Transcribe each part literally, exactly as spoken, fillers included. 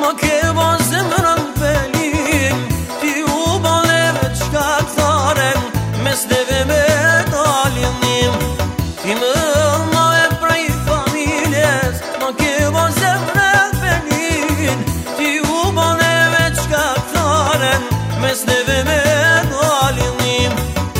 Ma ke bazem rën pelim ti u baleve qka këtharen mes neve me dalinim ti më mave prej familjes ma ke bazem rën pelim ti u baleve qka këtharen mes neve me dalinim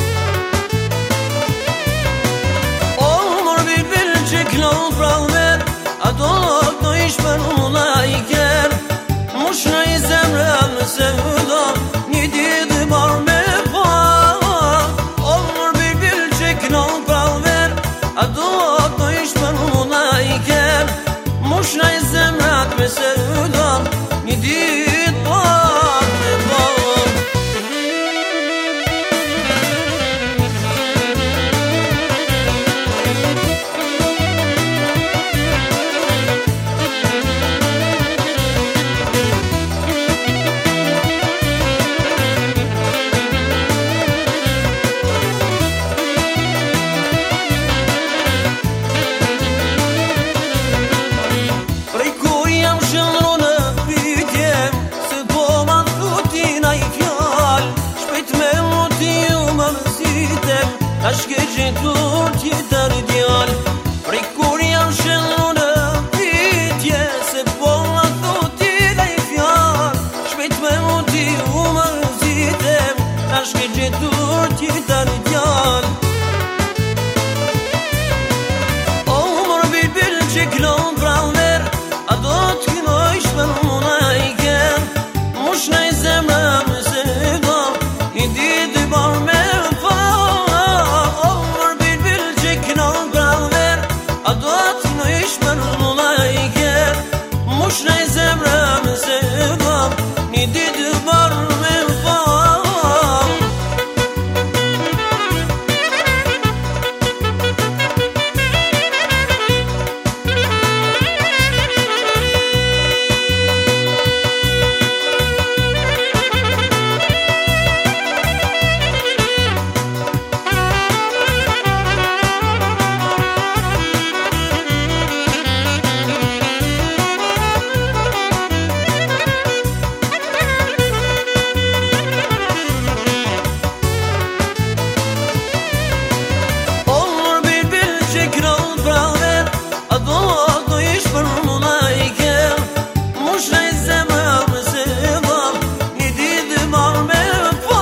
o mor bilbil që klon pralver a do të ish për muna i ker mush në i zemre në sevda një ditë bar me pa o mor bilbil që klon pralver a do të ish për muna i ker mush në i zemre me sevda një ditë bar me pa Tash ke gjetur tjetër djal prej kur jam shëllu në pitje se po nga thoti dhe i fjall shpejt me muti u më rëzitem tash ke gjetur tjetër djal o mor bilbil që klon pralver a do t'knojsh për muna i ker mush në i zemra me se do i ditë bar me mush në i zemre me se kam një ditë bar me pa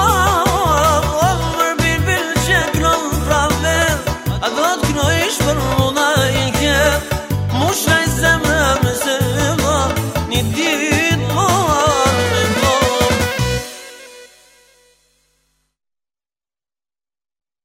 But